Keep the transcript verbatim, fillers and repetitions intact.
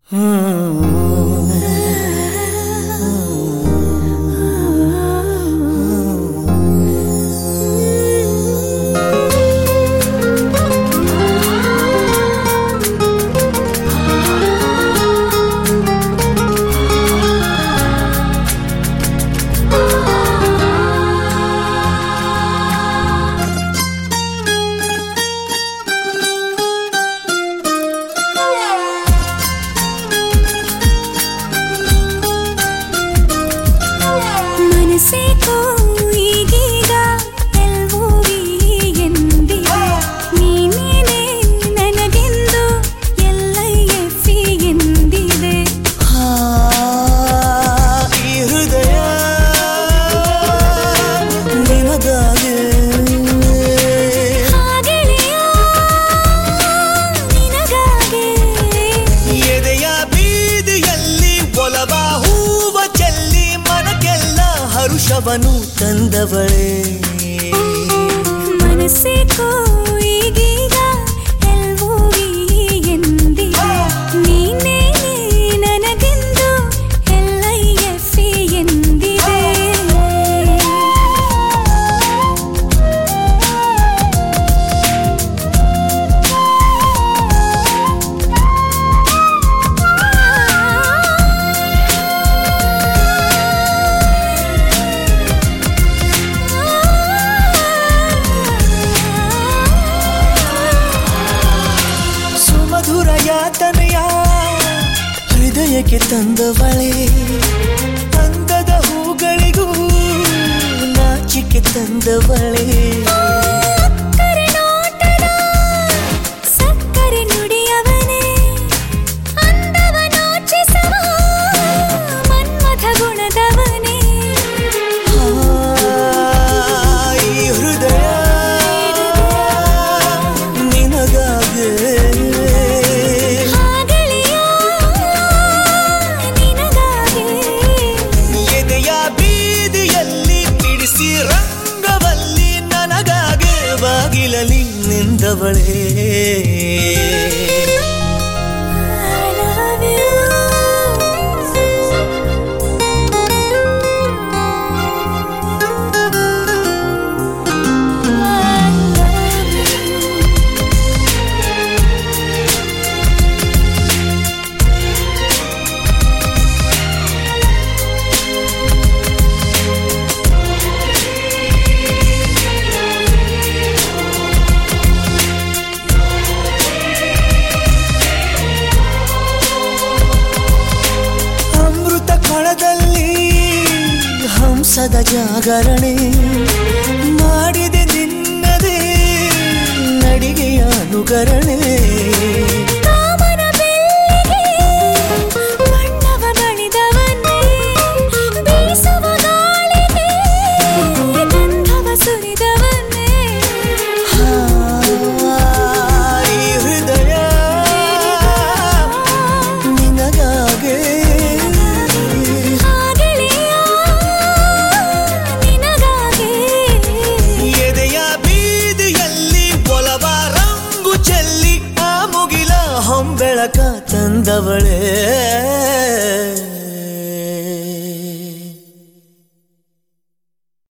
ಹರುಷವನು ತಂದವಳೇ ಮನಸ್ಸೇಕೋ ಈಗೀಗ ಎಲ್ಲವೂ ಎಂದಿದೆ ನೀನೇ ನನಗೆಂದು ಎಲ್ ಐ ಎಫ್ ಎಂದಿದೆ ಯಾತನೆಯ ಹೃದಯಕ್ಕೆ ತಂದವಳೇ ಅಂದದ ಹೂಗಳಿಗೂ ನಾಚಿಕೆ ತಂದವಳೇ ಸಕ್ಕರೆ ನುಡಿಯವನೇ ಅಂದವ ನಾಚಿಸುವ ಮನ್ಮಥ ಗುಣದವನೇ ಈ ಹೃದಯ ನಿನಗಾಗೆ ರಂಗವಲ್ಲಿ ನನಗಾಗೆ ಬಾಗಿಲಲ್ಲಿ ನಿಂದವಳೇ ಕೊಳದಲ್ಲಿ ಹಂಸದ ಜಾಗರಣೆ ಮಾಡಿದೆ ನಿನ್ನದೇ ನಡಿಗೆಯ ಅನುಕರಣೆ ಬಣ್ಣವ ಬಳಿದವನ್ನೇ ಬೀಸುವ ಗಾಳಿಗೆ ಗಂಧವ ಸುರಿದವನ್ನೇ ಈ ಹೃದಯ ನಿನಗಾಗೆ ಬೆಳಕ ತಂದವಳೇ